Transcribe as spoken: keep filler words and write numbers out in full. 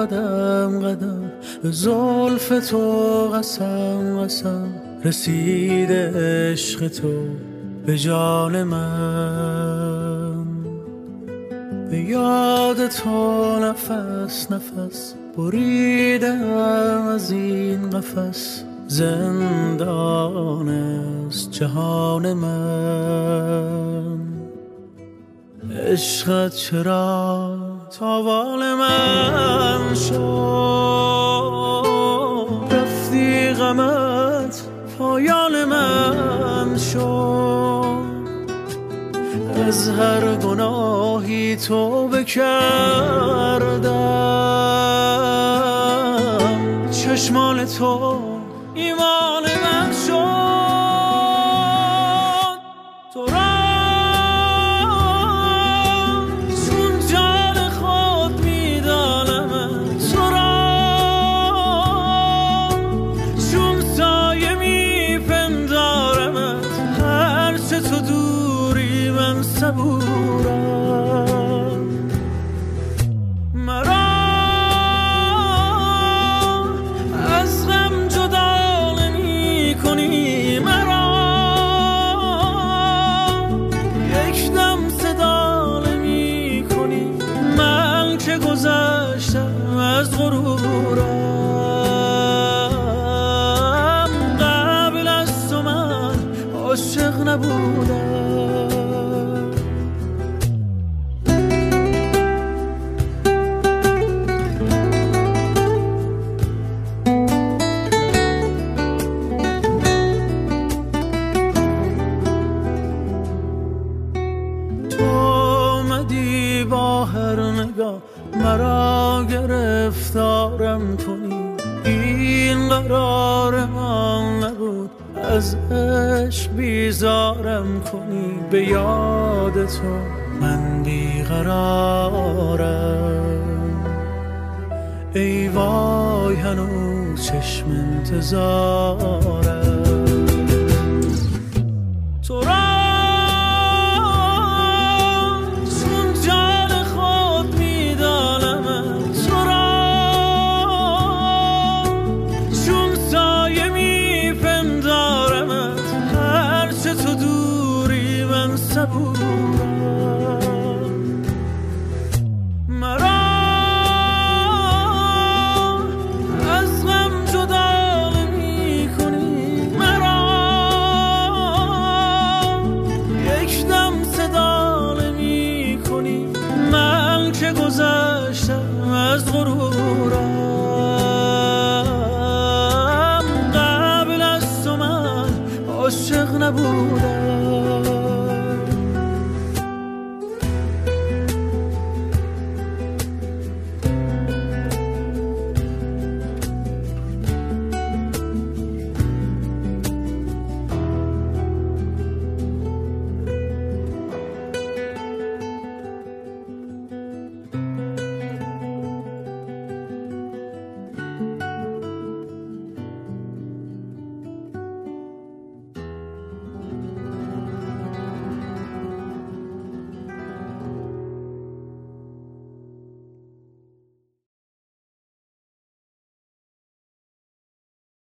قدم قدم به زلف تو قسم قسم رسیده عشق تو به جان من. به یاد تو نفس نفس بریدم از این قفس، زندان است جهان من. عشقت چرا تاوان من شد، رفتی غمت پایان من شد. از هر گناهی توبه کردم، چشمان تو ایمان من شد. تو را چون جان خود میدانم، تو را چون سایه میپندارم، هرچه تو دوری من صبورم. مرا از غم جدا نمی کنی، مرا یک دم صدا نمی کنی. من که گذشتم از غرورم، قبل از تو من عاشق نبودم. با هر نگاه مرا گرفتارم کنی، این قرار من نبود از عشق بیزارم کنی. به یاد تو من بیقرارم، ای وای هنوز چشم انتظارم. تو را صبورم. مرا از غم جدا نمی کنی، مرا یک دم صدا نمی کنی. من که گذشتم از غرورم، قبل از تو من عاشق نبودم.